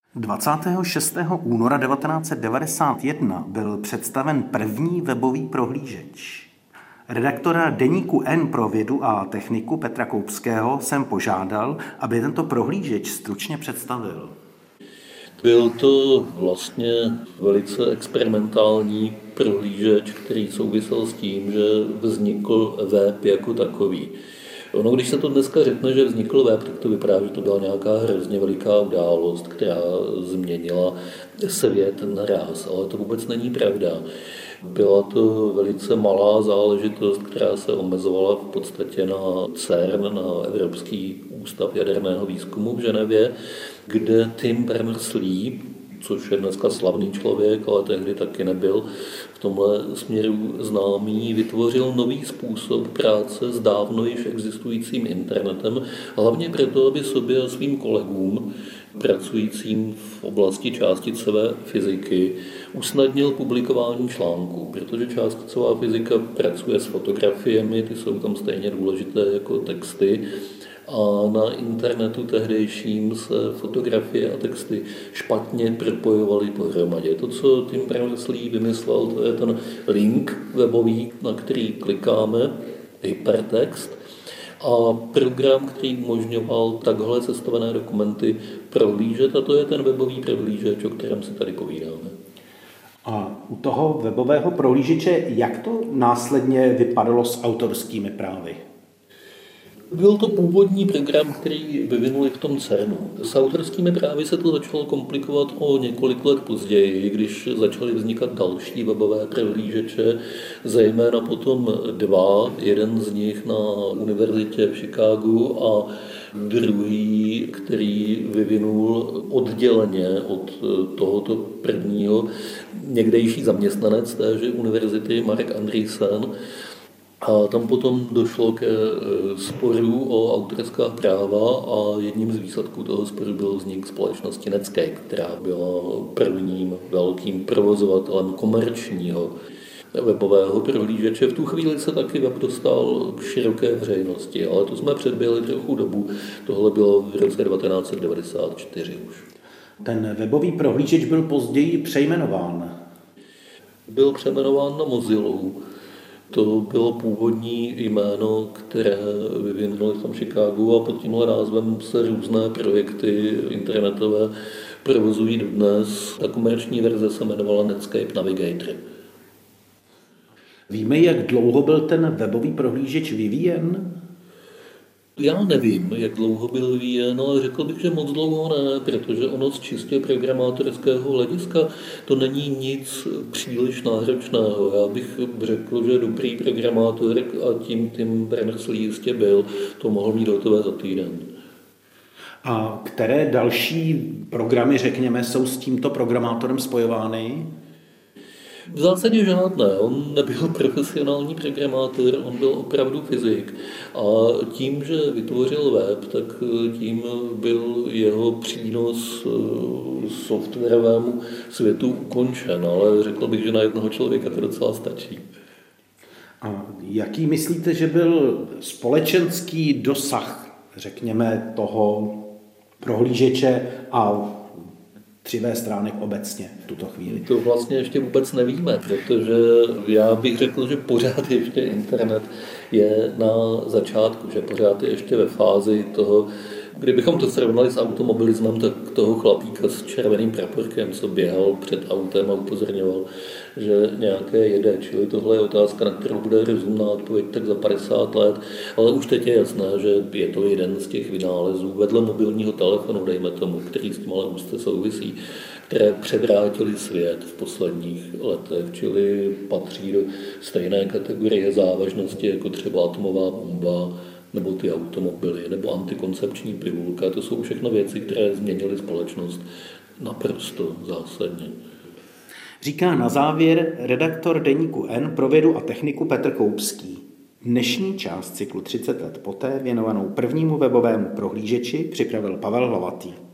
26. února 1991 byl představen první webový prohlížeč. Redaktora deníku N pro vědu a techniku Petra Koupského jsem požádal, aby tento prohlížeč stručně představil. Byl to vlastně velice experimentální prohlížeč, který souvisel s tím, že vznikl web jako takový. Ono, když se to dneska řekne, že vznikl web, tak to vypadá, že to byla nějaká hrozně veliká událost, která změnila svět naráz, ale to vůbec není pravda. Byla to velice malá záležitost, která se omezovala v podstatě na CERN, na Evropský ústav jaderného výzkumu v Ženevě, kde Tim Berners-Lee, což je dneska slavný člověk, ale tehdy taky nebyl v tomhle směru známý, vytvořil nový způsob práce s dávno již existujícím internetem, hlavně proto, aby sobě a svým kolegům, pracujícím v oblasti částicové fyziky, usnadnil publikování článků, protože částicová fyzika pracuje s fotografiemi, ty jsou tam stejně důležité jako texty, a na internetu tehdejším se fotografie a texty špatně propojovaly pohromadě. To, co Tim Berners-Lee vymyslel, to je ten link webový, na který klikáme, hypertext, a program, který umožňoval takhle sestavené dokumenty prohlížet, a to je ten webový prohlížeč, o kterém si tady povídáme. A u toho webového prohlížeče, jak to následně vypadalo s autorskými právy? Byl to původní program, který vyvinuli v tom CERNu. S autorskými právy se to začalo komplikovat o několik let později, když začaly vznikat další webové prohlížeče, zejména potom dva, jeden z nich na univerzitě v Chicagu a druhý, který vyvinul odděleně od tohoto prvního někdejší zaměstnanec téže univerzity Mark Andreessen. A tam potom došlo ke sporu o autorská práva a jedním z výsledků toho sporu byl vznik společnosti Netscape, která byla prvním velkým provozovatelem komerčního webového prohlížeče. V tu chvíli se taky web dostal k široké veřejnosti, ale to jsme předběhli trochu dobu. Tohle bylo v roce 1994 už. Ten webový prohlížeč byl později přejmenován. Byl přejmenován na Mozilu. To bylo původní jméno, které vyvinuli v tom Chicagu, a pod tímhle názvem se různé projekty internetové provozují dodnes. Ta komerční verze se jmenovala Netscape Navigator. Víme, jak dlouho byl ten webový prohlížeč vyvíjen? Já nevím, jak dlouho byl vyvíjen, ale řekl bych, že moc dlouho ne, protože ono z čistě programátorského hlediska to není nic příliš náročného. Já bych řekl, že dobrý programátor, a tím Tim Berners-Lee jistě byl, to mohl mít hotové za týden. A které další programy, řekněme, jsou s tímto programátorem spojovány? V zásadě žádné. On nebyl profesionální programátor, on byl opravdu fyzik. A tím, že vytvořil web, tak tím byl jeho přínos softwarovému světu ukončen. Ale řekl bych, že na jednoho člověka to docela stačí. A jaký myslíte, že byl společenský dosah, řekněme, toho prohlížeče a 3W stránek obecně v tuto chvíli? To vlastně ještě vůbec nevíme, protože já bych řekl, že pořád ještě internet je na začátku, že pořád je ještě ve fázi toho, kdybychom to srovnali s automobilismem, tak toho chlapíka s červeným praporkem, co běhal před autem a upozorňoval, že nějaké jede. Čili tohle je otázka, na kterou bude rozumná odpověď tak za 50 let, ale už teď je jasné, že je to jeden z těch vynálezů vedle mobilního telefonu, dejme tomu, který s tím ale úzce souvisí, které převrátily svět v posledních letech, čili patří do stejné kategorie závažnosti, jako třeba atomová bomba, nebo ty automobily, nebo antikoncepční pilulka. To jsou všechno věci, které změnily společnost naprosto zásadně. Říká na závěr redaktor deníku N pro vědu a techniku Petr Koupský. Dnešní část cyklu 30 let poté věnovanou prvnímu webovému prohlížeči připravil Pavel Hlavatý.